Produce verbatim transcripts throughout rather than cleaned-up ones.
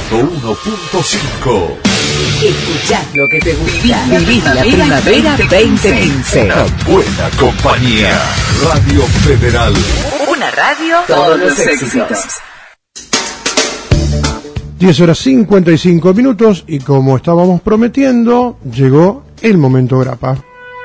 ciento uno punto cinco. Escuchás lo que te gusta. Vivís la primavera veinte quince. Una buena compañía. Radio Federal. Una radio, todos los éxitos. diez horas cincuenta y cinco minutos y como estábamos prometiendo, llegó el momento grapa.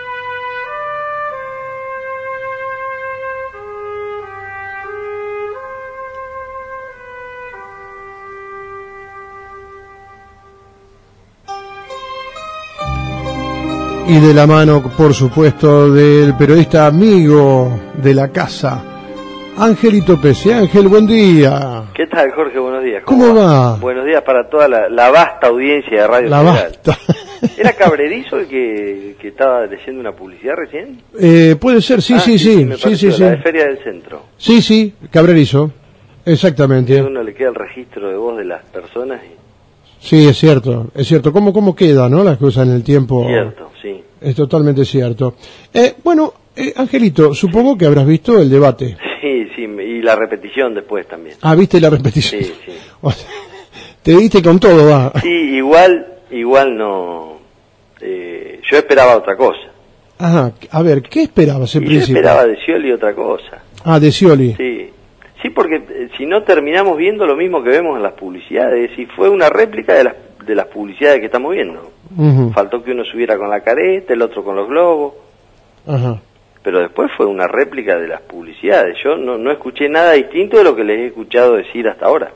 Y de la mano, por supuesto, del periodista amigo de la casa, Angelito Pese. Ángel, buen día. ¿Qué tal, Jorge? Buenos días. ¿Cómo, ¿Cómo va? va? Buenos días para toda la, la vasta audiencia de Radio La Federal. Vasta. ¿Era Cabrerizo el que, que estaba leyendo una publicidad recién? Eh, puede ser, sí, ah, sí, sí. Me sí, sí, la sí. de Feria del Centro. Sí, sí, Cabrerizo. Exactamente. A uno le queda el registro de voz de las personas. Y... Sí, es cierto, es cierto. ¿Cómo, cómo queda, no? Las cosas en el tiempo. Cierto, sí. Es totalmente cierto. Eh, bueno, eh, Angelito, supongo que habrás visto el debate. Sí, sí, y la repetición después también. Ah, ¿viste la repetición? Sí, sí. O sea, te diste con todo, va. Sí, igual, igual no... Eh, yo esperaba otra cosa. Ajá, a ver, ¿qué esperabas en y principio? Yo esperaba de Scioli otra cosa. Ah, de Scioli. Sí, sí, porque eh, si no terminamos viendo lo mismo que vemos en las publicidades, y fue una réplica de las, de las publicidades que estamos viendo. Uh-huh. Faltó que uno subiera con la careta, el otro con los globos. Ajá. Pero después fue una réplica de las publicidades. Yo no, no escuché nada distinto de lo que les he escuchado decir hasta ahora.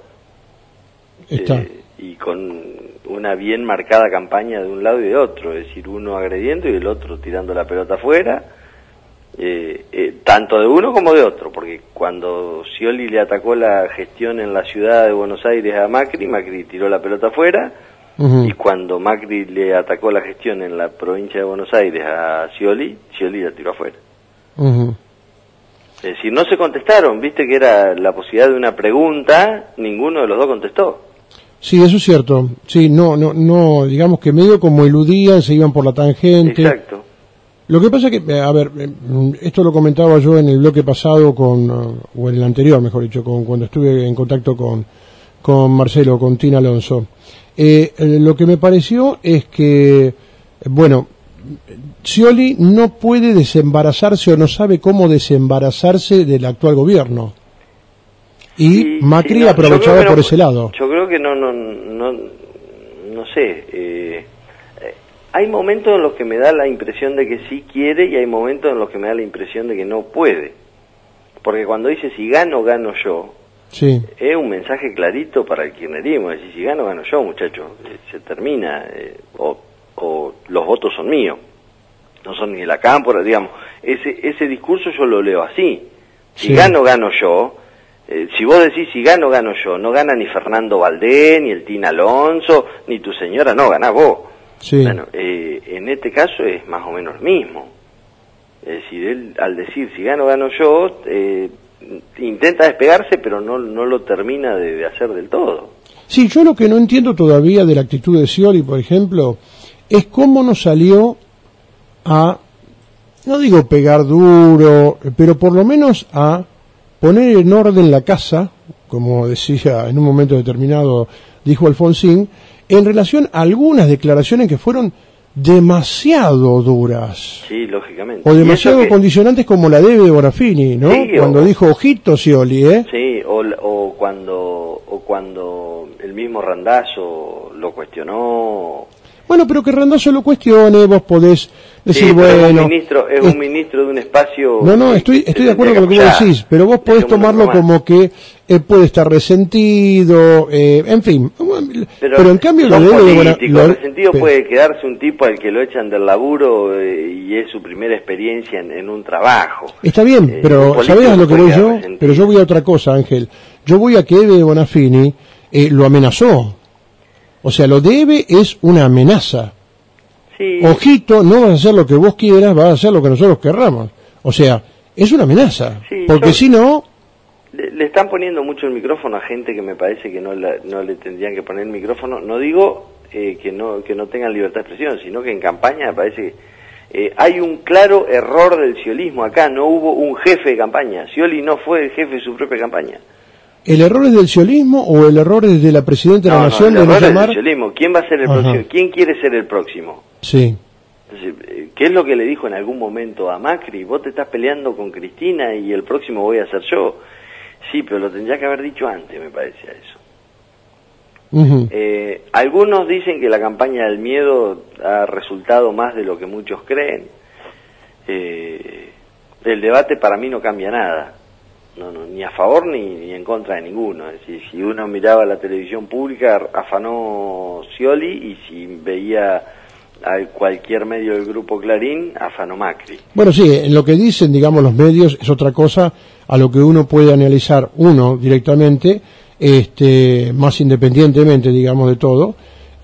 Está. Eh, y con una bien marcada campaña de un lado y de otro, es decir, uno agrediendo y el otro tirando la pelota afuera, eh, eh, tanto de uno como de otro, porque cuando Scioli le atacó la gestión en la ciudad de Buenos Aires a Macri, Macri tiró la pelota afuera, uh-huh. y cuando Macri le atacó la gestión en la provincia de Buenos Aires a Scioli, Scioli la tiró afuera. Uh-huh. Es decir, no se contestaron, viste que era la posibilidad de una pregunta, ninguno de los dos contestó. Sí, eso es cierto. Sí, no, no, no, digamos que medio como eludían, se iban por la tangente. Exacto. Lo que pasa que, a ver, esto lo comentaba yo en el bloque pasado con, o en el anterior, mejor dicho, con, cuando estuve en contacto con, con Marcelo, con Tina Alonso. Eh, lo que me pareció es que, bueno, Scioli no puede desembarazarse o no sabe cómo desembarazarse del actual gobierno. Y sí, Macri sí, no, aprovechaba por no, ese lado. Yo creo que no, no, no, no sé. Eh, hay momentos en los que me da la impresión de que sí quiere y hay momentos en los que me da la impresión de que no puede. Porque cuando dice si gano, gano yo, sí. es un mensaje clarito para el kirchnerismo. Es decir, si gano, gano yo, muchachos. Eh, se termina. Eh, o, o los votos son míos. No son ni de la cámpora, digamos. Ese, ese discurso yo lo leo así. Si sí. gano, gano yo. Eh, si vos decís si gano, gano yo, no gana ni Fernando Valdés, ni el Tina Alonso, ni tu señora, no, ganás vos. Sí. Bueno, eh, en este caso es más o menos lo mismo. Es decir, él al decir si gano, gano yo, eh, intenta despegarse, pero no, no lo termina de, de hacer del todo. Sí, yo lo que no entiendo todavía de la actitud de Scioli, por ejemplo, es cómo nos salió a, no digo pegar duro, pero por lo menos a poner en orden la casa, como decía en un momento determinado, dijo Alfonsín, en relación a algunas declaraciones que fueron demasiado duras. Sí, lógicamente. O demasiado que... condicionantes como la de Bonafini, ¿no? Sí, cuando o... dijo ojito Scioli, ¿eh? Sí, o, o cuando o cuando el mismo Randazzo lo cuestionó. Bueno, pero que Randazzo lo cuestione, vos podés decir, sí, bueno... Es un ministro, es, es un ministro de un espacio... No, no, estoy estoy de acuerdo con lo que vos decís, pero vos podés tomarlo como que eh, puede estar resentido, eh, en fin. Pero, pero en cambio... Lo de político, lo, resentido pero, puede quedarse un tipo al que lo echan del laburo eh, y es su primera experiencia en, en un trabajo. Está bien, eh, pero ¿sabés a lo que voy yo? Resentido. Pero yo voy a otra cosa, Ángel. Yo voy a que Eve Bonafini eh, lo amenazó. O sea, lo de Eve es una amenaza. Sí. Ojito, no vas a hacer lo que vos quieras, vas a hacer lo que nosotros querramos. O sea, es una amenaza. Sí, porque si no... Le, le están poniendo mucho el micrófono a gente que me parece que no, la, no le tendrían que poner el micrófono. No digo eh, que no que no tengan libertad de expresión, sino que en campaña me parece que eh, hay un claro error del sciolismo acá. No hubo un jefe de campaña. Scioli no fue el jefe de su propia campaña. ¿El error es del siolismo o el error es de la Presidenta de no, la Nación no, el de no error llamar? Es del siolismo. ¿Quién va a ser el Ajá. próximo? ¿Quién quiere ser el próximo? Sí. Entonces, ¿qué es lo que le dijo en algún momento a Macri? Vos te estás peleando con Cristina y el próximo voy a ser yo. Sí, pero lo tendría que haber dicho antes, me parece a eso. Uh-huh. Eh, algunos dicen que la campaña del miedo ha resultado más de lo que muchos creen. Eh, el debate para mí no cambia nada, no, no, ni a favor ni, ni en contra de ninguno. Es decir, si uno miraba la televisión pública, afanó Scioli, y si veía a cualquier medio del grupo Clarín, afanó Macri. Bueno, sí, en lo que dicen, digamos, los medios es otra cosa a lo que uno puede analizar uno directamente, este, más independientemente, digamos, de todo,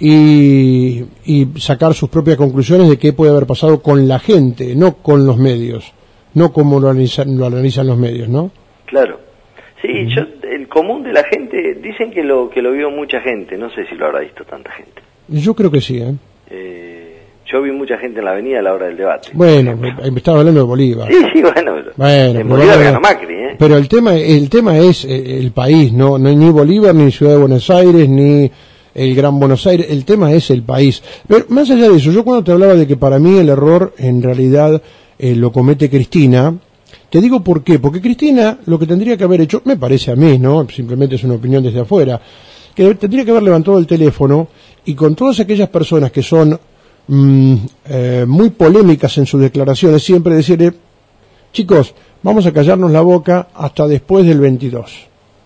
y, y sacar sus propias conclusiones de qué puede haber pasado con la gente, no con los medios, no como lo analizan, lo analizan los medios, ¿no? Claro. Sí, Uh-huh. yo, el común de la gente, dicen que lo que lo vio mucha gente, no sé si lo habrá visto tanta gente. Yo creo que sí, ¿eh? Eh, yo vi mucha gente en la avenida a la hora del debate. Bueno, me, me estaba hablando de Bolívar. Sí, sí, bueno, pero Bueno, en pero Bolívar bueno, ganó Macri, ¿eh? Pero el tema, el tema es eh, el país, no, no hay ni Bolívar, ni Ciudad de Buenos Aires, ni el Gran Buenos Aires, el tema es el país. Pero más allá de eso, yo cuando te hablaba de que para mí el error en realidad eh, lo comete Cristina, te digo por qué, porque Cristina lo que tendría que haber hecho, me parece a mí, ¿no? Simplemente es una opinión desde afuera, que tendría que haber levantado el teléfono y con todas aquellas personas que son mm, eh, muy polémicas en sus declaraciones, siempre decirle, chicos, vamos a callarnos la boca hasta después del veintidós.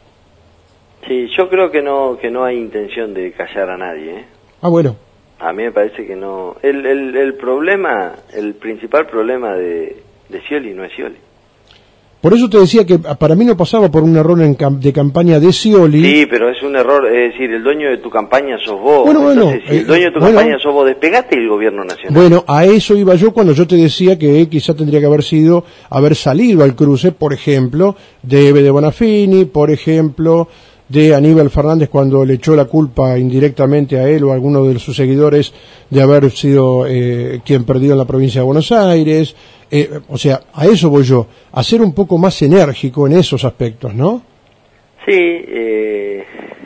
Sí, yo creo que no que no hay intención de callar a nadie, ¿eh? Ah, bueno. A mí me parece que no. El, el, el problema, el principal problema de, de Scioli no es Scioli. Por eso te decía que para mí no pasaba por un error en cam- de campaña de Scioli. Sí, pero es un error, es decir, el dueño de tu campaña sos vos. Bueno, bueno, Entonces, si eh, el dueño de tu bueno. campaña sos vos, despegate del gobierno nacional. Bueno, a eso iba yo cuando yo te decía que quizá tendría que haber sido, haber salido al cruce, por ejemplo, de Eve de Bonafini, por ejemplo, de Aníbal Fernández cuando le echó la culpa indirectamente a él o a alguno de sus seguidores de haber sido eh, quien perdió en la provincia de Buenos Aires. Eh, o sea, a eso voy yo, a ser un poco más enérgico en esos aspectos, ¿no? Sí, eh,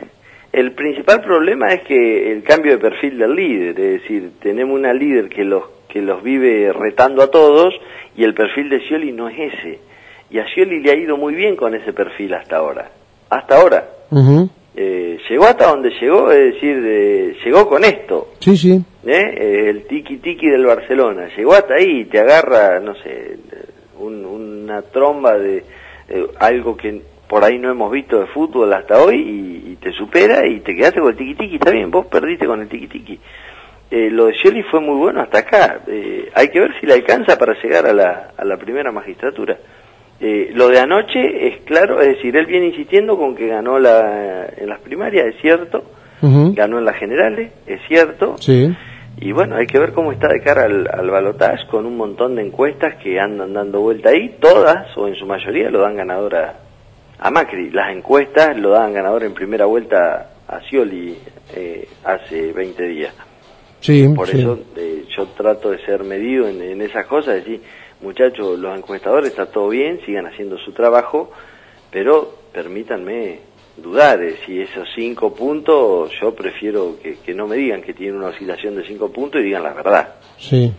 el principal problema es que el cambio de perfil del líder, es decir, tenemos una líder que los que los vive retando a todos y el perfil de Scioli no es ese. Y a Scioli le ha ido muy bien con ese perfil hasta ahora. Hasta ahora. Uh-huh. Eh, llegó hasta donde llegó, es decir, de, llegó con esto. Sí, sí. ¿Eh? Eh, el tiki-tiki del Barcelona. Llegó hasta ahí y te agarra, no sé, un, una tromba de eh, algo que por ahí no hemos visto de fútbol hasta hoy y, y te supera y te quedaste con el tiki-tiki. Está bien, vos perdiste con el tiki-tiki. Eh, lo de Scioli fue muy bueno hasta acá. Eh, hay que ver si le alcanza para llegar a la, a la primera magistratura. Eh, lo de anoche es claro, es decir, él viene insistiendo con que ganó la, en las primarias, es cierto, Uh-huh. ganó en las generales, es cierto, Sí. y bueno, hay que ver cómo está de cara al, al balotaje con un montón de encuestas que andan dando vuelta ahí, todas o en su mayoría lo dan ganador a, a Macri. Las encuestas lo dan ganador en primera vuelta a Scioli eh, hace veinte días. Sí, Por sí. eso eh, yo trato de ser medido en, en esas cosas, decir, muchachos, los encuestadores está todo bien, sigan haciendo su trabajo, pero permítanme dudar, eh, si esos cinco puntos, yo prefiero que, que no me digan que tienen una oscilación de cinco puntos y digan la verdad. Sí.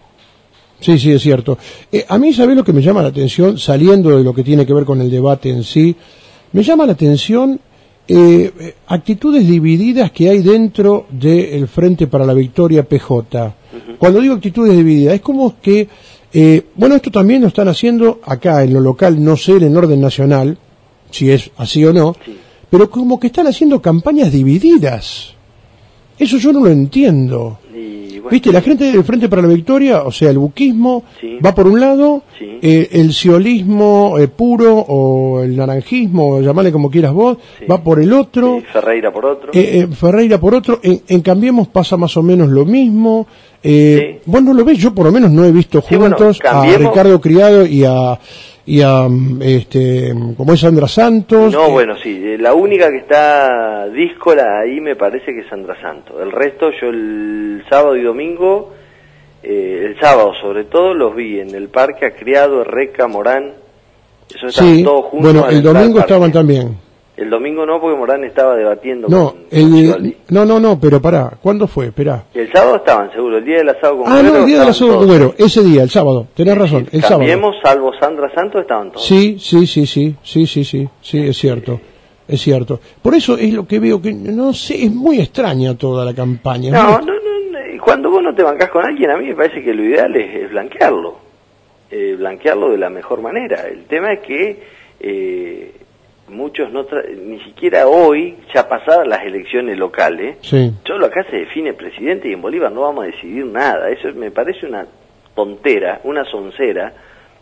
Sí, sí, es cierto. Eh, a mí, ¿sabés lo que me llama la atención, saliendo de lo que tiene que ver con el debate en sí? Me llama la atención eh, eh, actitudes divididas que hay dentro del Frente para la Victoria P J. Uh-huh. Cuando digo actitudes divididas, es como que, eh, bueno, esto también lo están haciendo acá en lo local, no sé en el orden nacional, si es así o no, Sí. pero como que están haciendo campañas divididas. Eso yo no lo entiendo. Y, bueno, Viste, la gente del Frente para la Victoria, o sea, el buquismo, Sí. va por un lado, Sí. eh, el ciolismo eh, puro, o el naranjismo, o llamarle como quieras vos, Sí. va por el otro, sí, Ferreira por otro. eh, eh, Ferreira por otro, en, en Cambiemos pasa más o menos lo mismo. Eh, Sí. Vos no lo ves, yo por lo menos no he visto Sí, bueno, juntos Cambiemos- a Ricardo Criado y a, y a mm, este, como es Sandra Santos. No, eh, bueno, sí, eh, la única que está díscola ahí me parece que es Sandra Santos. El resto, yo el sábado y domingo, eh, el sábado sobre todo, los vi en el parque a Criado, Reca, Morán, eso estaban sí, todos juntos. bueno, al el entrar al domingo parque. estaban también. El domingo no, porque Morán estaba debatiendo No, con, el, con Scioli. no, no, no, pero pará, ¿cuándo fue? Esperá. Y el sábado estaban, seguro, el día del asado con Ah, Güero no, el día del asado estaban con todos. Güero, ese día, el sábado, tenés razón, el sábado. Cambiemos, salvo Sandra Santos, estaban todos. Sí, sí, sí, sí, sí, sí, sí, sí, es cierto, es cierto. Por eso es lo que veo que, no sé, es muy extraña toda la campaña. es No, muy- no, no, no, cuando vos no te bancás con alguien, a mí me parece que lo ideal es, es blanquearlo, eh, blanquearlo de la mejor manera. El tema es que eh, muchos no, tra ni siquiera hoy, ya pasadas las elecciones locales, Sí, solo acá se define presidente y en Bolívar no vamos a decidir nada. Eso me parece una tontera, una soncera,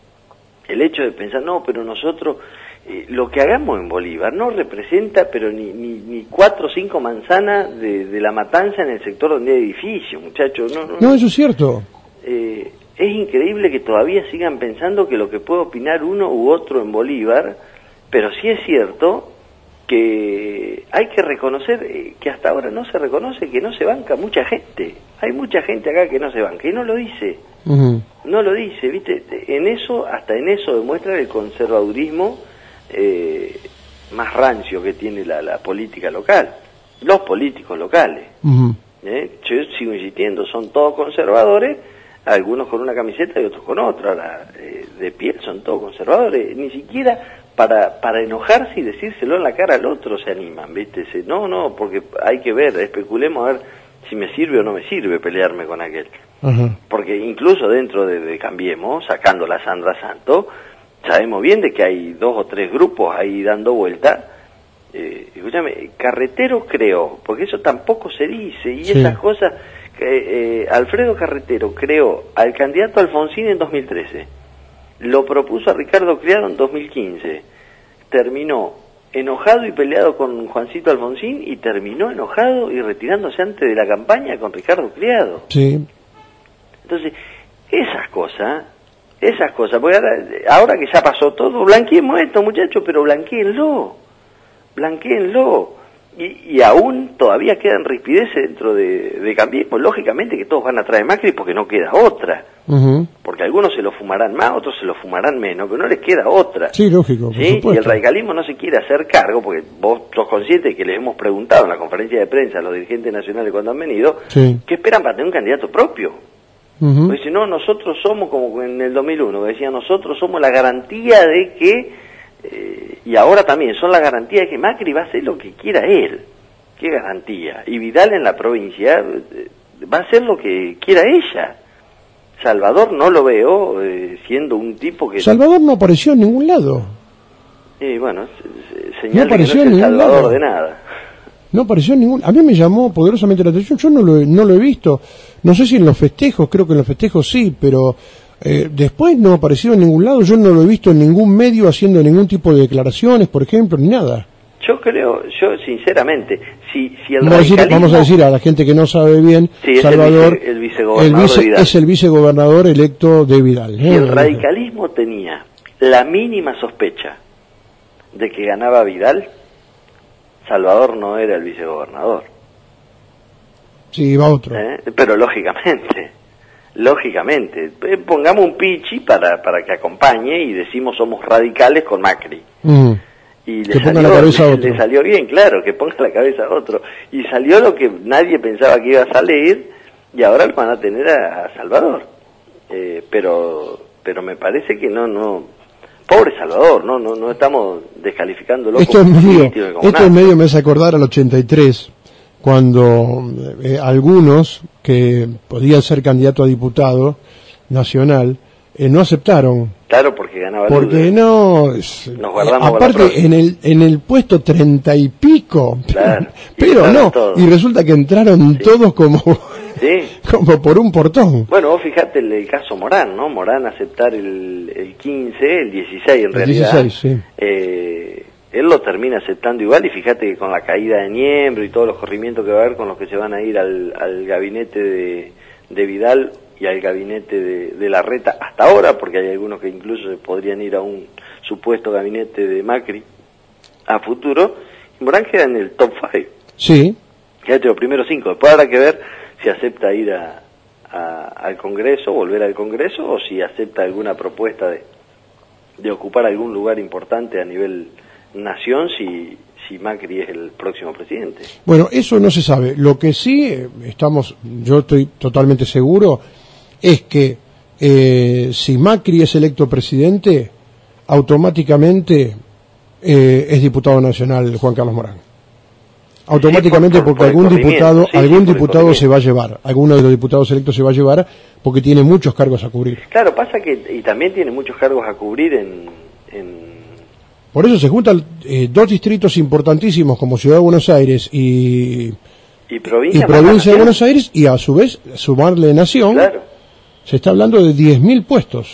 el hecho de pensar, no, pero nosotros, eh, lo que hagamos en Bolívar no representa, pero ni, ni, ni cuatro o cinco manzanas de, de la matanza en el sector donde hay edificios, muchachos. No, no, no, eso es cierto. eh, es increíble que todavía sigan pensando que lo que puede opinar uno u otro en Bolívar, pero sí es cierto que hay que reconocer eh, que hasta ahora no se reconoce que no se banca mucha gente. Hay mucha gente acá que no se banca y no lo dice. Ujú. No lo dice, ¿viste? En eso, hasta en eso demuestra el conservadurismo eh, más rancio que tiene la, la política local, los políticos locales. Ujú. ¿eh? Yo sigo insistiendo, son todos conservadores, algunos con una camiseta y otros con otra. Ahora, eh, de pie son todos conservadores, ni siquiera para para enojarse y decírselo en la cara al otro se animan, ¿viste? Se, no, no, porque hay que ver, especulemos a ver si me sirve o no me sirve pelearme con aquel. Ajá. Porque incluso dentro de, de Cambiemos, sacando la Sandra Santo, sabemos bien de que hay dos o tres grupos ahí dando vuelta. Eh, escúchame, Carretero creó, porque eso tampoco se dice, y Sí. esas cosas, que, eh, Alfredo Carretero creó al candidato Alfonsín en dos mil trece, lo propuso a Ricardo Criado en dos mil quince, terminó enojado y peleado con Juancito Alfonsín y terminó enojado y retirándose antes de la campaña con Ricardo Criado. Sí, Entonces, esas cosas, esas cosas, porque ahora, ahora que ya pasó todo, blanqueemos esto, muchachos, pero blanquéenlo, blanquéenlo. Y, y aún todavía quedan rispideces dentro de, de Cambiemos. Lógicamente que todos van atrás de Macri porque no queda otra. ujú. Porque algunos se lo fumarán más, otros se lo fumarán menos, pero no les queda otra. Sí, lógico, por ¿Sí? Y el supuesto. radicalismo no se quiere hacer cargo, porque vos sos consciente de que les hemos preguntado en la conferencia de prensa a los dirigentes nacionales cuando han venido, Sí. ¿qué esperan para tener un candidato propio? Ujú. Pues dice, no, nosotros somos como en el dos mil uno, que decía, nosotros somos la garantía de que, eh, y ahora también, son la garantía de que Macri va a hacer lo que quiera él. ¿Qué garantía? Y Vidal en la provincia eh, va a hacer lo que quiera ella. Salvador no lo veo eh, siendo un tipo que... Salvador no apareció en ningún lado. Eh, bueno, se- se- No señala que no apareció es en el ningún salvador lado. de nada. No apareció en ningún... A mí me llamó poderosamente la atención, yo no lo, he- no lo he visto. No sé si en los festejos, creo que en los festejos sí, pero eh, después no apareció en ningún lado. Yo no lo he visto en ningún medio haciendo ningún tipo de declaraciones, por ejemplo, ni nada. Yo creo, yo sinceramente, si, si el Vamos a, decir, radicalismo... vamos a decir a la gente que no sabe bien, Sí, es el Salvador vice- el vicegobernador el vice- de Vidal. es el vicegobernador electo de Vidal. Si ¿eh? el radicalismo tenía la mínima sospecha de que ganaba Vidal, Salvador no era el vicegobernador. Sí, va otro. ¿eh? Pero lógicamente, lógicamente, eh, pongamos un pichi para, para que acompañe y decimos somos radicales con Macri. Mm. Y le Que ponga salió, la cabeza a le- otro. le salió bien, claro, que ponga la cabeza a otro. Y salió lo que nadie pensaba que iba a salir, y ahora lo van a tener a, a Salvador. Eh, pero pero me parece que no, no... Pobre Salvador, no no no estamos descalificándolo Esto es como medio, político y como esto nada. es medio me hace acordar al ochenta y tres, cuando eh, algunos que podían ser candidato a diputado nacional eh, no aceptaron. Claro, porque ganaba Porque Lula. no, es- Nos guardamos para la aparte próxima. en el en el puesto treinta y pico, Claro, y pero entraron no, todos. y resulta que entraron todos como Sí. como por un portón. Bueno, vos fijate el, el caso Morán, ¿no? Morán aceptar el, el quince, el dieciséis en El realidad. dieciséis, sí. Eh, él lo termina aceptando igual y fíjate que con la caída de Niembro y todos los corrimientos que va a haber con los que se van a ir al, al gabinete de, de Vidal y al gabinete de, de Larreta hasta ahora, porque hay algunos que incluso se podrían ir a un supuesto gabinete de Macri a futuro, y Morán queda en el top cinco. Sí, Quédate los primeros cinco. Después habrá que ver si acepta ir a, a, al Congreso, volver al Congreso, o si acepta alguna propuesta de, de ocupar algún lugar importante a nivel nación, si, si Macri es el próximo presidente. Bueno, eso no se sabe. Lo que sí eh, estamos, yo estoy totalmente seguro, es que eh, si Macri es electo presidente, automáticamente eh, es diputado nacional Juan Carlos Morán. Automáticamente, sí, por, porque por algún diputado, sí, algún sí, diputado se va a llevar, alguno de los diputados electos se va a llevar, porque tiene muchos cargos a cubrir. Claro, pasa que, y también tiene muchos cargos a cubrir en... en... Por eso se juntan eh, dos distritos importantísimos como Ciudad de Buenos Aires y, y provincia, y provincia de Buenos Aires, y a su vez sumarle Nación. Claro. Se está hablando de diez mil puestos.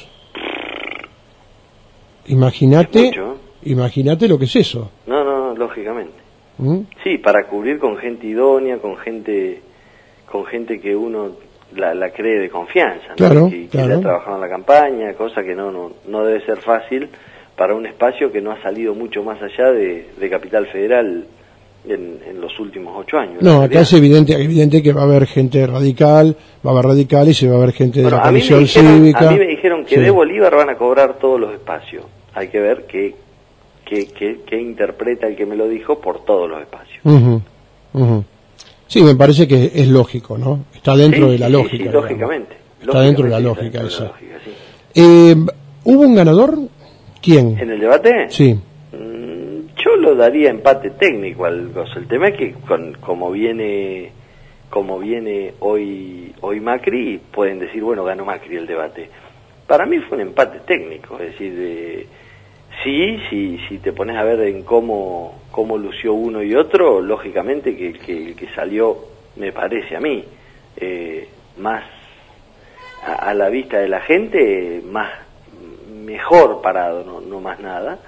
Imagínate, imagínate lo que es eso. No, no, lógicamente. ¿Mm? Sí, para cubrir con gente idónea, con gente con gente que uno la, la cree de confianza, ¿no? Claro, que, que claro. le ha trabajado en la campaña, cosa que no, no no debe ser fácil para un espacio que no ha salido mucho más allá de, de Capital Federal en, en los últimos ocho años. No, acá es evidente, evidente que va a haber gente radical, va a haber radicales y va a haber gente bueno, de la a mí coalición me dijeron, cívica. A mí me dijeron que sí. de Bolívar van a cobrar todos los espacios. Hay que ver qué, qué, qué, qué interpreta el que me lo dijo por todos los espacios. Uh-huh, uh-huh. Sí, me parece que es lógico, ¿no? Está dentro sí, de la sí, lógica. Sí, lógicamente. Está dentro de la lógicamente, lógica dentro esa. de la lógica, sí. Eh, ¿Hubo un ganador? ¿Quién? ¿En el debate? Sí. Mm, yo lo daría empate técnico al gozo. El tema es que con, como viene como viene hoy hoy Macri, pueden decir, bueno, ganó Macri el debate. Para mí fue un empate técnico, es decir, de, sí, sí, si te pones a ver en cómo, cómo lució uno y otro, lógicamente que, que el que salió, me parece a mí, eh, más a, a la vista de la gente, más mejor parado, no, no más nada,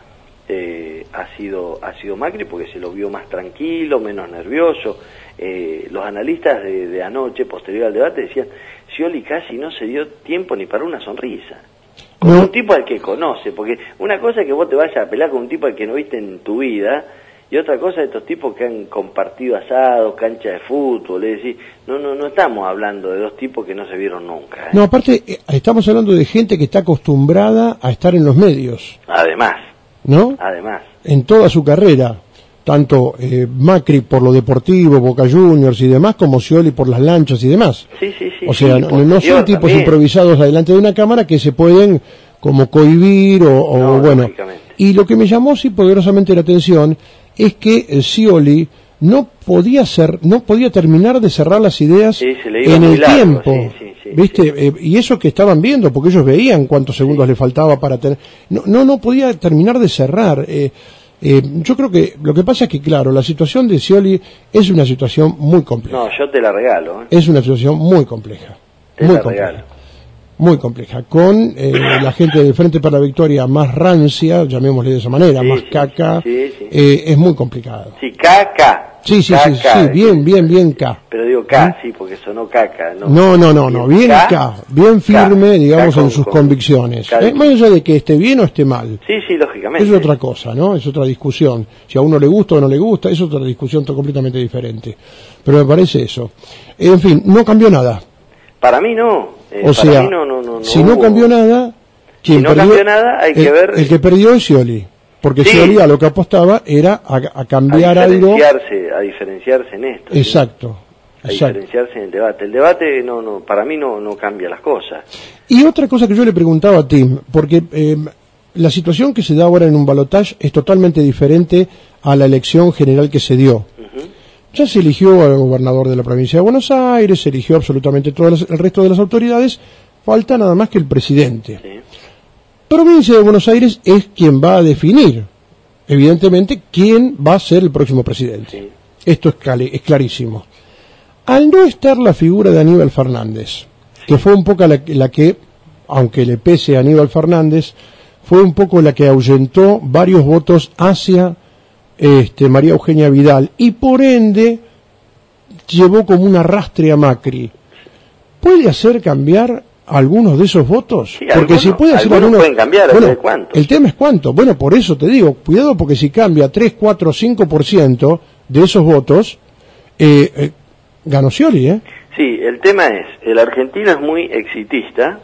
eh, ha sido ha sido Macri, porque se lo vio más tranquilo, menos nervioso. Eh, los analistas de, de anoche, posterior al debate, decían, Scioli casi no se dio tiempo ni para una sonrisa. Con No. un tipo al que conoce, porque una cosa es que vos te vayas a pelear con un tipo al que no viste en tu vida, y otra cosa de estos tipos que han compartido asados, cancha de fútbol, es decir, no, no, no estamos hablando de dos tipos que no se vieron nunca. ¿eh? No, aparte, eh, estamos hablando de gente que está acostumbrada a estar en los medios, Además, ¿no? además. En toda su carrera, tanto eh, Macri por lo deportivo, Boca Juniors y demás, como Scioli por las lanchas y demás. Sí, sí, sí. O sea, sí, no, no son tipos también. improvisados adelante de una cámara que se pueden como cohibir o, o No, bueno. lógicamente. Y lo que me llamó sí poderosamente la atención es que eh, Scioli no podía ser, no podía terminar de cerrar las ideas Sí, se le iba en muy el largo, tiempo, sí, sí, sí, ¿viste? sí. Eh, y eso que estaban viendo, porque ellos veían cuántos segundos le faltaba para tener, no, no, no podía terminar de cerrar. Eh, eh, yo creo que lo que pasa es que, claro, la situación de Scioli es una situación muy compleja. No, yo te la regalo. ¿eh? Es una situación muy compleja, Te muy la compleja. regalo. Muy compleja, con eh, la gente del Frente para la Victoria más rancia, llamémosle de esa manera, Sí, más sí, caca, sí, sí. eh, es muy complicado. Sí, caca. Sí, sí, sí, Caca, sí, bien, bien, bien K. Pero digo K, sí, porque sonó caca. No, No, no, no, no, bien K, bien firme, K, digamos, K en con- sus con- convicciones. K. Eh, más allá de que esté bien o esté mal. Sí, sí, lógicamente. Es otra cosa, ¿no? Es otra discusión. Si a uno le gusta o no le gusta, es otra discusión to- completamente diferente. Pero me parece eso. En fin, no cambió nada. Para mí no. Eh, O para sea, mí no, no, no, no si no hubo- cambió nada, quien Si no perdió- cambió nada, hay que el, ver- El que perdió es Scioli. Porque Sí. Scioli a lo que apostaba era a, a a cambiar algo. diferenciarse, a diferenciarse en esto. ¿sí? Exacto. A Exacto. diferenciarse en el debate. El debate no, no, para mí no, no cambia las cosas. Y otra cosa que yo le preguntaba a Tim, porque eh, la situación que se da ahora en un balotaje es totalmente diferente a la elección general que se dio. Ujú. Ya se eligió al gobernador de la provincia de Buenos Aires, se eligió absolutamente todo el resto de las autoridades, falta nada más que el presidente. Sí. Provincia de Buenos Aires es quien va a definir, evidentemente, quién va a ser el próximo presidente. Sí. Esto es, cali- es clarísimo. Al no estar la figura de Aníbal Fernández, que fue un poco la, la que, aunque le pese a Aníbal Fernández, fue un poco la que ahuyentó varios votos hacia este, María Eugenia Vidal y por ende llevó como un arrastre a Macri. ¿Puede hacer cambiar algunos de esos votos? Sí, porque algunos- si puede hacer algunos algunos, pueden cambiar, bueno, ¿de cuánto? el tema es cuánto. Bueno, por eso te digo, cuidado porque si cambia tres, cuatro, cinco por ciento de esos votos, eh, eh, ganó Scioli, ¿eh? Sí, el tema es, el argentino es muy exitista,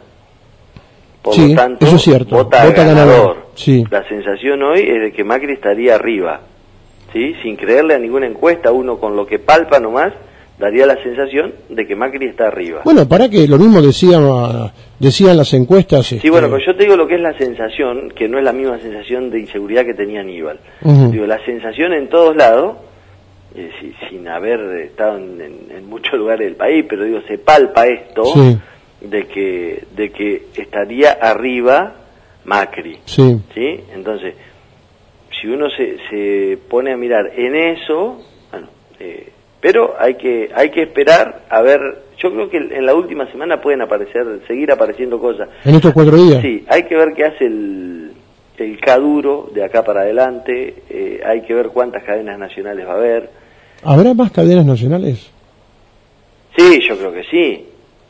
por Sí, lo tanto, eso es cierto, vota, vota ganador. ganador, sí. La sensación hoy es de que Macri estaría arriba. ¿sí? Sin creerle a ninguna encuesta, uno con lo que palpa nomás, daría la sensación de que Macri está arriba. Bueno, para que lo mismo decían, decían las encuestas. Sí, este... bueno, pero yo te digo lo que es la sensación, que no es la misma sensación de inseguridad que tenía Aníbal. Uh-huh. Digo, la sensación en todos lados, eh, si, sin haber estado en, en, en muchos lugares del país, pero digo, se palpa esto, sí, de que de que estaría arriba Macri. Sí. ¿Sí? Entonces, si uno se, se pone a mirar en eso, bueno, eh, pero hay que hay que esperar a ver. Yo creo que en la última semana pueden aparecer, seguir apareciendo cosas. ¿En estos cuatro días? Sí, hay que ver qué hace el, el K-Duro de acá para adelante, eh, hay que ver cuántas cadenas nacionales va a haber. ¿Habrá más cadenas nacionales? Sí, yo creo que sí.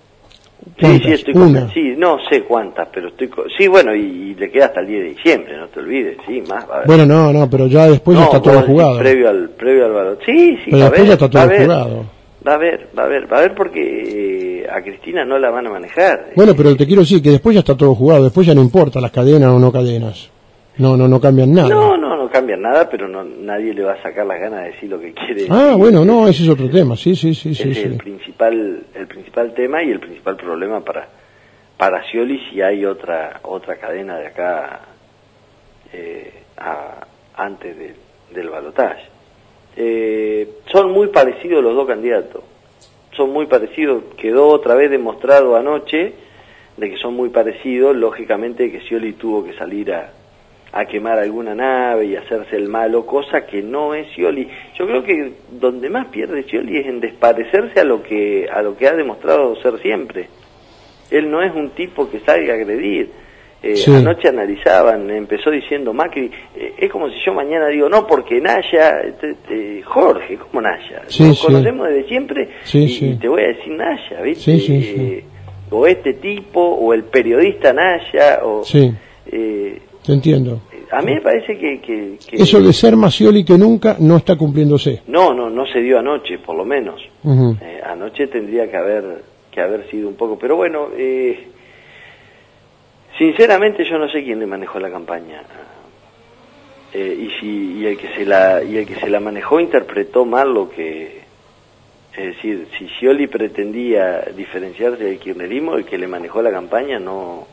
Sí, sí, estoy Una. Sí, no sé cuántas, pero estoy... Sí, bueno, y, y le queda hasta el diez de diciembre, no te olvides, sí, más va a haber. Bueno, no, no, pero ya después no, ya está todo jugado. Previo al, previo al balón. Sí, sí, pero va a después ver, ya está todo va a ver, jugado. Va a haber, va a ver, va a ver porque eh, a Cristina no la van a manejar. Bueno, pero te quiero decir que después ya está todo jugado, después ya no importa las cadenas o no cadenas. No, no, no cambian nada. No, no, no cambian nada, pero no, nadie le va a sacar las ganas de decir lo que quiere. Ah, decir. Bueno, no, ese es otro tema, sí, sí, sí, sí. Ese es sí. el principal, el principal tema y el principal problema para para Scioli si hay otra otra cadena de acá eh, a, antes de, del balotaje. Eh, son muy parecidos los dos candidatos, son muy parecidos, quedó otra vez demostrado anoche de que son muy parecidos, lógicamente que Scioli tuvo que salir a a quemar alguna nave y hacerse el malo, cosa que no es Scioli. Yo creo que donde más pierde Scioli es en desparecerse a lo que a lo que ha demostrado ser siempre. Él no es un tipo que salga a agredir. Eh, sí. Anoche analizaban, empezó diciendo Macri, eh, es como si yo mañana digo, no, porque Naya, te, te, Jorge, ¿cómo Naya? Sí, Nos sí. conocemos desde siempre sí, y, sí. y te voy a decir Naya, ¿viste? Sí, sí, sí. Eh, o este tipo, o el periodista Naya, o... Sí. Eh, Te entiendo. A mí me parece que, que, que... Eso de ser más Scioli que nunca no está cumpliéndose. No, no, no se dio anoche, por lo menos. Uh-huh. Eh, anoche tendría que haber que haber sido un poco... Pero bueno, eh, sinceramente yo no sé quién le manejó la campaña. Eh, y si y el que se la y el que se la manejó interpretó mal lo que... Es decir, si Scioli pretendía diferenciarse del kirchnerismo, el que le manejó la campaña no...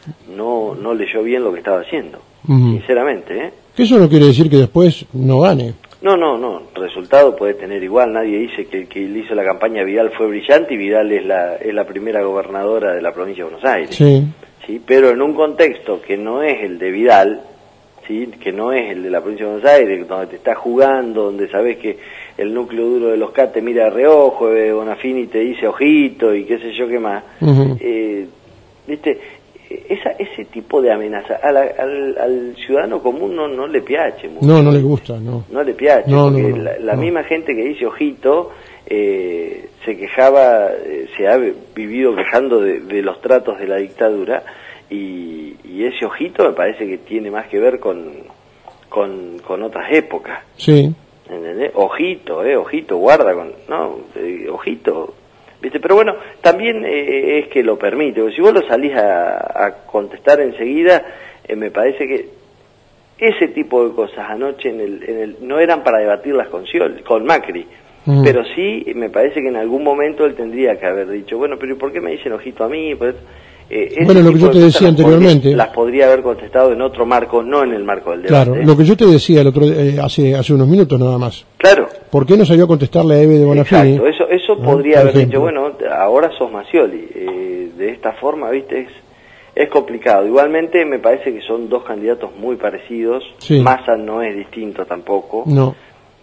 no no leyó bien lo que estaba haciendo, uh-huh. sinceramente, ¿eh? Que eso no quiere decir que después no gane. No, no, no, resultado puede tener igual, nadie dice que el que le hizo la campaña a Vidal fue brillante y Vidal es la es la primera gobernadora de la provincia de Buenos Aires. Sí. Sí, pero en un contexto que no es el de Vidal, sí, que no es el de la provincia de Buenos Aires, donde te estás jugando, donde sabes que el núcleo duro de los C A T te mira de reojo, eh, Bonafini te dice ojito y qué sé yo qué más. Uh-huh. Eh, ¿viste? Esa, ese tipo de amenaza a la, al, al ciudadano común no, no le piace mucho. No, no le gusta, no. No le piace, no, porque no, no, la, la no. misma gente que dice ojito eh, se quejaba, eh, se ha vivido quejando de, de los tratos de la dictadura y, y ese ojito me parece que tiene más que ver con, con, con otras épocas. Sí. ¿Entendés? Ojito, eh, ojito, guarda con... No, eh, ojito... ¿Viste? Pero bueno, también eh, es que lo permite, porque si vos lo salís a, a contestar enseguida, eh, me parece que ese tipo de cosas anoche en el, en el no eran para debatirlas con Scioli, con Macri, uh-huh. pero sí me parece que en algún momento él tendría que haber dicho, bueno, pero ¿por qué me dicen ojito a mí? Pues, eh, bueno, lo que yo te decía las anteriormente... Podría, las podría haber contestado en otro marco, no en el marco del debate. Claro, lo que yo te decía el otro eh, hace hace unos minutos nada más. Claro. ¿Por qué no salió a contestarle a Eve de Bonafini? Exacto, eso, eso ¿no? podría Por haber ejemplo. dicho, bueno, ahora sos Scioli, eh, de esta forma, viste, es, es complicado. Igualmente me parece que son dos candidatos muy parecidos, sí. Massa no es distinto tampoco. No.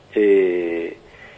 Eh,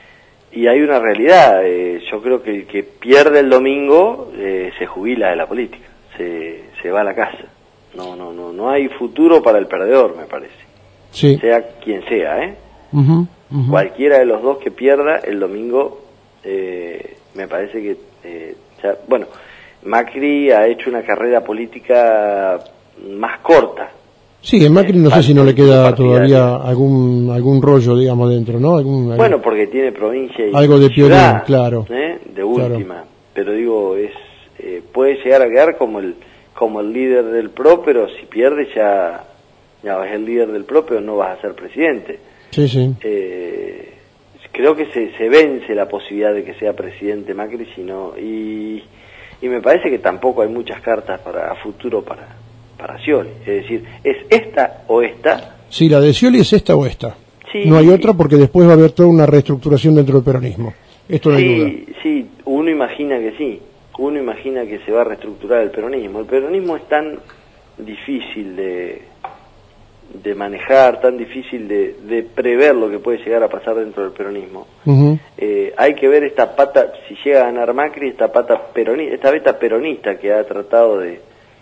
y hay una realidad, eh, yo creo que el que pierde el domingo eh, se jubila de la política, se, se va a la casa. No, no, no, no hay futuro para el perdedor, me parece. Sí. Sea quien sea, ¿eh? Uh-huh, uh-huh. Cualquiera de los dos que pierda el domingo, eh, me parece que, eh, ya, bueno, Macri ha hecho una carrera política más corta. Sí, en Macri no eh, sé si no le queda partidaria. todavía algún algún rollo, digamos, dentro, ¿no? Algún, bueno, porque tiene provincia y algo de ciudad, Piolín, claro. ¿eh? De última. Claro. Pero digo, es eh, puede llegar a quedar como el como el líder del P R O, pero si pierde ya, ya es el líder del P R O, pero no vas a ser presidente. Sí, sí. Eh, creo que se, se vence la posibilidad de que sea presidente Macri, sino, y, y me parece que tampoco hay muchas cartas para a futuro para, para Scioli. Es decir, ¿es esta o esta? Sí, la de Scioli es esta o esta. Sí, no hay otra porque después va a haber toda una reestructuración dentro del peronismo. Esto no hay sí, duda. sí, uno imagina que sí. Uno imagina que se va a reestructurar el peronismo. El peronismo es tan difícil de, de manejar, tan difícil de, de prever lo que puede llegar a pasar dentro del peronismo. Uh-huh. Eh, hay que ver esta pata, si llega a ganar Macri, esta pata peronista, esta beta peronista que ha tratado de,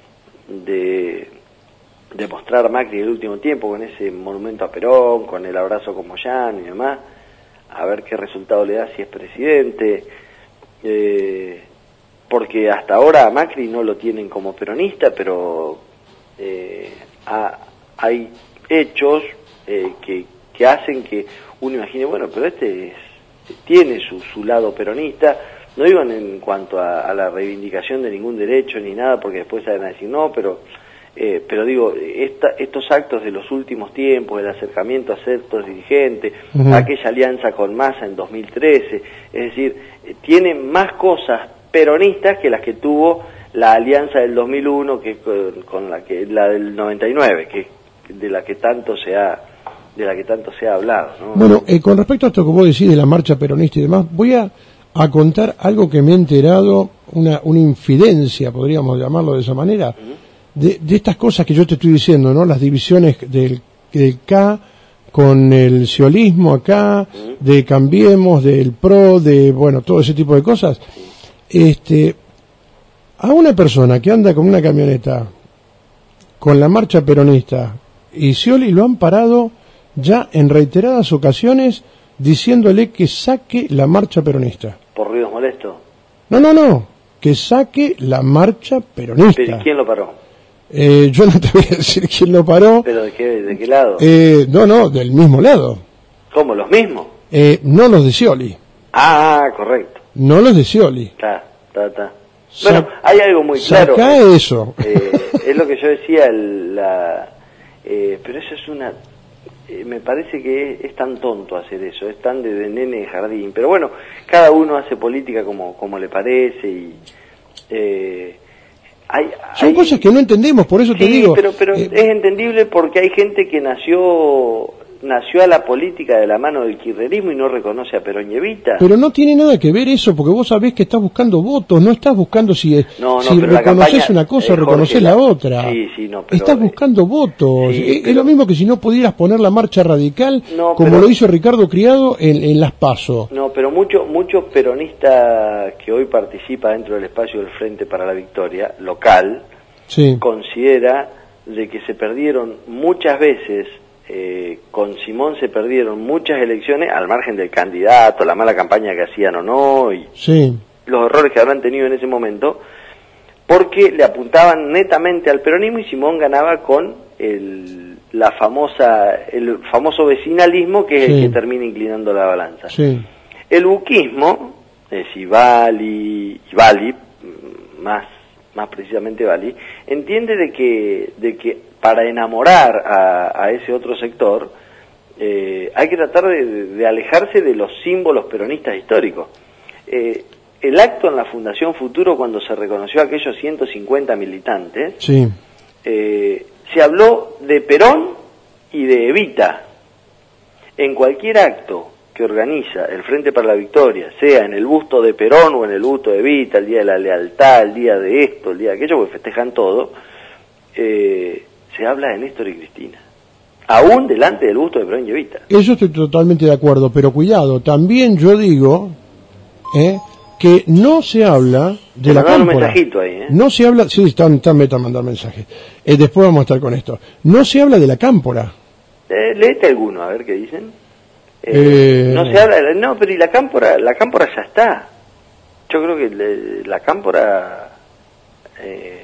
de, de mostrar Macri en el último tiempo, con ese monumento a Perón, con el abrazo con Moyano y demás, a ver qué resultado le da si es presidente. Eh, porque hasta ahora a Macri no lo tienen como peronista, pero eh, ha, hay hechos eh, que, que hacen que uno imagine, bueno, pero este es, tiene su, su lado peronista, no digo en, en cuanto a, a la reivindicación de ningún derecho ni nada, porque después van a decir no, pero eh, pero digo, esta, estos actos de los últimos tiempos, el acercamiento a ciertos dirigentes, uh-huh. aquella alianza con Massa en dos mil trece, es decir, eh, tiene más cosas peronistas que las que tuvo la alianza del dos mil uno, que con, con la que la del noventa y nueve, que de la que tanto se ha de la que tanto se ha hablado, ¿no? Bueno, eh, con respecto a esto que vos decís de la marcha peronista y demás, voy a, a contar algo que me he enterado, una una infidencia, podríamos llamarlo de esa manera, uh-huh. de, de estas cosas que yo te estoy diciendo, ¿no? Las divisiones del, del K con el sciolismo acá, uh-huh. de Cambiemos, del P R O, de, bueno, todo ese tipo de cosas. Este, a una persona que anda con una camioneta con la marcha peronista y Scioli lo han parado ya en reiteradas ocasiones diciéndole que saque la marcha peronista. ¿Por ruidos molestos? No, no, no, que saque la marcha peronista. ¿Pero quién lo paró? Eh, yo no te voy a decir quién lo paró. ¿Pero de qué, de qué lado? Eh, no, no, del mismo lado. ¿Cómo, los mismos? Eh, no los de Scioli. Ah, correcto. No los de Scioli. Está, está, está. Bueno, hay algo muy claro. Saca eso. Eh, es lo que yo decía, el, la, eh, pero eso es una... Eh, me parece que es, es tan tonto hacer eso, es tan de, de nene de jardín. Pero bueno, cada uno hace política como, como le parece y... Eh, hay, Son hay, cosas que no entendemos, por eso sí, te digo... pero, pero eh, es entendible porque hay gente que nació... nació a la política de la mano del kirchnerismo y no reconoce a Perón y Evita. Pero no tiene nada que ver eso, porque vos sabés que estás buscando votos, no estás buscando si, no, no, si reconoces campaña, una cosa o eh, reconoces la otra. Sí, sí, no, pero, estás buscando votos. Sí, es, pero, es lo mismo que si no pudieras poner la marcha radical, no, como pero, lo hizo Ricardo Criado en, en Las PASO. No, pero muchos muchos peronistas que hoy participa dentro del espacio del Frente para la Victoria, local, sí. considera de que se perdieron muchas veces... Eh, con Simón se perdieron muchas elecciones al margen del candidato, la mala campaña que hacían o no y sí. los errores que habrán tenido en ese momento, porque le apuntaban netamente al peronismo y Simón ganaba con el, la famosa el famoso vecinalismo que es sí. el que termina inclinando la balanza. Sí. El buquismo, es decir, Bali, y Bali, más más precisamente Bali, entiende de que de que para enamorar a, a ese otro sector, eh, hay que tratar de, de alejarse de los símbolos peronistas históricos. Eh, el acto en la Fundación Futuro, cuando se reconoció a aquellos ciento cincuenta militantes, sí. eh, se habló de Perón y de Evita. En cualquier acto que organiza el Frente para la Victoria, sea en el busto de Perón o en el busto de Evita, el día de la lealtad, el día de esto, el día de aquello, porque festejan todo, eh, se habla de Néstor y Cristina, aún delante del busto de Perón y Evita. Eso estoy totalmente de acuerdo, pero cuidado, también yo digo eh, que no se habla de te la cámpora. Un mensajito ahí, ¿eh? No se habla, sí, están, están meta a mandar mensajes. Eh, después vamos a estar con esto. No se habla de la cámpora. Eh, léete alguno, a ver qué dicen. Eh, eh... No se habla, de la, no, pero y la cámpora, la cámpora ya está. Yo creo que le, la cámpora... Eh,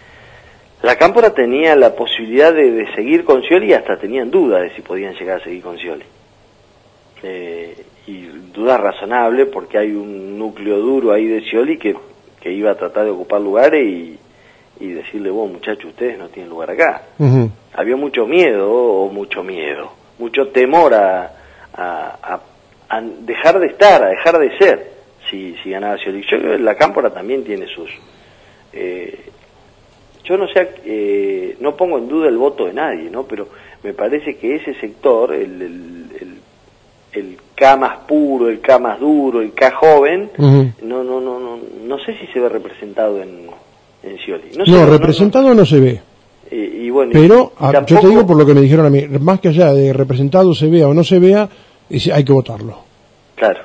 La Cámpora tenía la posibilidad de, de seguir con Scioli y hasta tenían dudas de si podían llegar a seguir con Scioli. Eh, y dudas razonables porque hay un núcleo duro ahí de Scioli que, que iba a tratar de ocupar lugares y, y decirle, vos muchachos, ustedes no tienen lugar acá. Uh-huh. Había mucho miedo, o mucho miedo, mucho temor a, a, a, a dejar de estar, a dejar de ser, si, si ganaba Scioli. Yo creo que la Cámpora también tiene sus... Eh, yo no sé, eh, no pongo en duda el voto de nadie, ¿no? Pero me parece que ese sector, el, el, el, el K más puro, el K más duro, el K joven, uh-huh. no, no, no, no, no sé si se ve representado en, en Scioli. No, sé, no, no representado no, no. no se ve. Y, y bueno, pero y, y a, tampoco... yo te digo por lo que me dijeron a mí, más que allá de representado se vea o no se vea, hay que votarlo. Claro.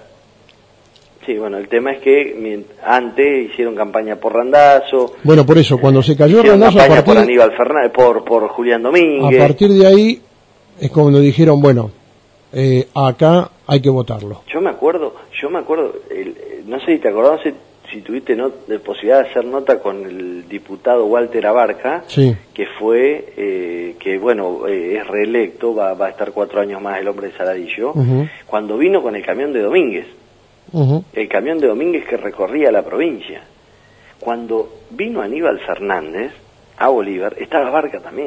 Sí, bueno, el tema es que antes hicieron campaña por Randazzo. Bueno, por eso, cuando se cayó Randazzo... campaña a partir, por Aníbal Fernández, por, por Julián Domínguez. A partir de ahí es cuando dijeron, bueno, eh, acá hay que votarlo. Yo me acuerdo, yo me acuerdo, el, no sé si te acordás, no sé si tuviste no, de posibilidad de hacer nota con el diputado Walter Abarca, sí. que fue, eh, que bueno, eh, es reelecto, va, va a estar cuatro años más el hombre de Saladillo, uh-huh. cuando vino con el camión de Domínguez. Uh-huh. El camión de Domínguez que recorría la provincia. Cuando vino Aníbal Fernández a Bolívar, estaba Barca también.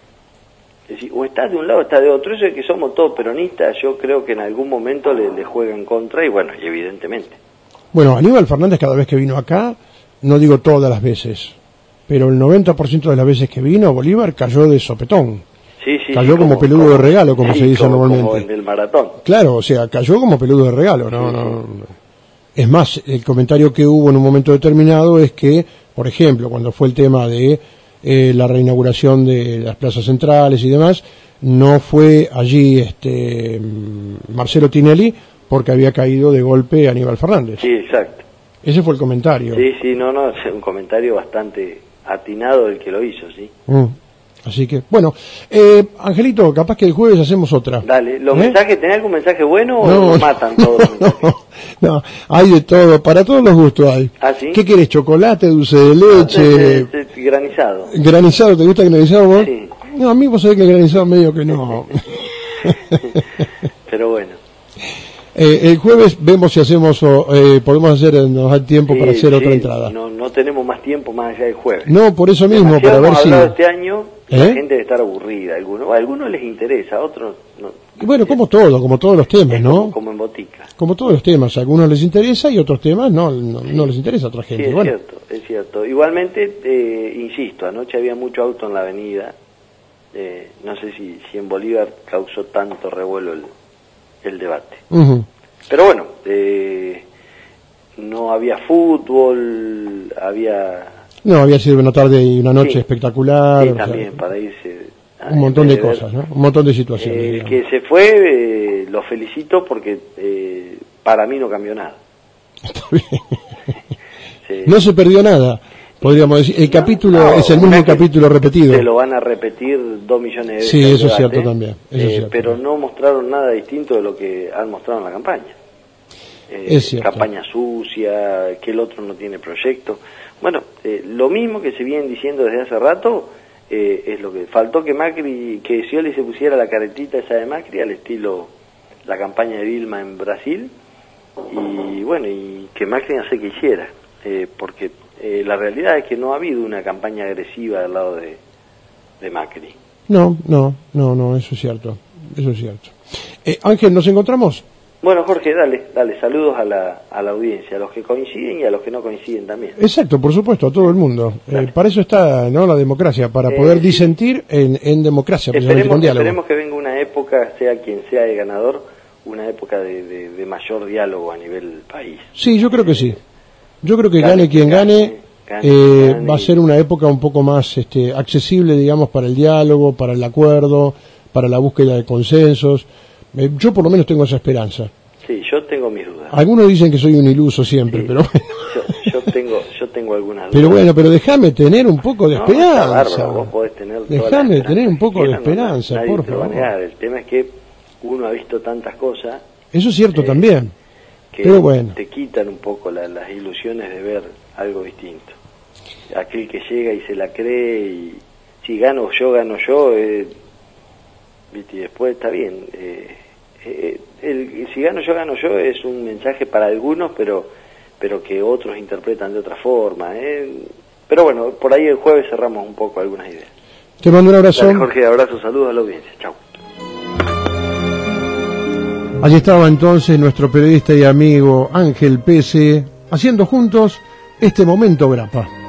Es decir, o está de un lado o está de otro. Eso es que somos todos peronistas, yo creo que en algún momento le, le juega en contra, y bueno, y evidentemente. Bueno, Aníbal Fernández cada vez que vino acá, no digo todas las veces, pero el noventa por ciento de las veces que vino, Bolívar cayó de sopetón. Sí, sí, cayó sí, como, como peludo como, de regalo, como sí, se dice como, normalmente. Como en el maratón. Claro, o sea, cayó como peludo de regalo. No, sí, no. Sí. Es más, el comentario que hubo en un momento determinado es que, por ejemplo, cuando fue el tema de eh, la reinauguración de las plazas centrales y demás, no fue allí este Marcelo Tinelli porque había caído de golpe Aníbal Fernández. Sí, exacto. Ese fue el comentario. Sí, sí, no, no, es un comentario bastante atinado el que lo hizo, sí. Mm. Así que, bueno, eh, Angelito, capaz que el jueves hacemos otra. Dale, ¿los ¿Eh? mensajes, tenés algún mensaje bueno o no, nos matan todos los mensajes? No, no, hay de todo, para todos los gustos hay. ¿Ah, sí? ¿Qué querés, chocolate, dulce de leche? No, de, de, de, granizado. ¿Granizado? ¿Te gusta granizado vos? Sí. No, a mí vos sabés que el granizado medio que no. Pero bueno. Eh, el jueves vemos si hacemos, eh, podemos hacer, nos da tiempo sí, para hacer sí, otra entrada. No, no tenemos más tiempo más allá del jueves. No, por eso mismo, Demasiado para ver si... este año, ¿Eh? La gente debe estar aburrida, a algunos, a algunos les interesa, a otros no. Y bueno, como todo, como todos los temas, ¿no? Como, como en botica. Como todos los temas, a algunos les interesa y otros temas no, no, sí. no les interesa a otra gente. Sí, es bueno. cierto, es cierto. Igualmente, eh, insisto, anoche había mucho auto en la avenida, eh, no sé si, si en Bolívar causó tanto revuelo el, el debate. Uh-huh. Pero bueno, eh, no había fútbol, había... No, había sido una tarde y una noche sí, espectacular. Sí, también, sea, para irse... Un montón de, de cosas, ¿no? Un montón de situaciones. El digamos. que se fue, eh, lo felicito porque eh, para mí no cambió nada. Está bien. Sí. No se perdió nada, podríamos decir. El no, capítulo no, es el mismo capítulo repetido. Se lo van a repetir dos millones de veces. Sí, eso es cierto también. Eso eh, es cierto. Pero no mostraron nada distinto de lo que han mostrado en la campaña. Eh, es cierto. Campaña sucia, que el otro no tiene proyecto. Bueno, eh, lo mismo que se vienen diciendo desde hace rato, eh, es lo que faltó que Macri, que Scioli se pusiera la caretita esa de Macri al estilo la campaña de Vilma en Brasil, y bueno, y que Macri no sé qué hiciera, eh, porque eh, la realidad es que no ha habido una campaña agresiva del lado de, de Macri. No, no, no, no, eso es cierto, eso es cierto. Eh, Ángel, ¿nos encontramos? Bueno, Jorge, dale, dale, saludos a la, a la audiencia, a los que coinciden y a los que no coinciden también. Exacto, por supuesto, a todo el mundo. Eh, para eso está, ¿no?, la democracia, para eh, poder disentir en, en democracia, esperemos, con diálogo. Esperemos que venga una época, sea quien sea el ganador, una época de, de, de mayor diálogo a nivel país. Sí, yo creo que sí. Yo creo que gane, gane quien gane, gane, eh, gane va a ser una época un poco más este, accesible, digamos, para el diálogo, para el acuerdo, para la búsqueda de consensos. Eh, yo por lo menos tengo esa esperanza. Sí, yo tengo mis dudas. Algunos dicen que soy un iluso siempre, sí, pero bueno. Yo, yo tengo, yo tengo algunas dudas. Pero bueno, pero déjame tener un poco de no, esperanza. Bárbaro, vos podés tener déjame tener un poco de esperanza, nadie por te lo va a favor. negar. El tema es que uno ha visto tantas cosas. Eso es cierto eh, también. Que pero bueno. te quitan un poco la, las ilusiones de ver algo distinto. Aquel que llega y se la cree y si gano yo, gano yo, eh, y después está bien. Eh, eh, el, si gano yo, gano yo es un mensaje para algunos, pero pero que otros interpretan de otra forma. Eh. Pero bueno, por ahí el jueves cerramos un poco algunas ideas. Te mando un abrazo. Dale, Jorge, abrazo, saludos a la audiencia. Chau. Allí estaba entonces nuestro periodista y amigo Ángel Pese, haciendo juntos este momento grapa.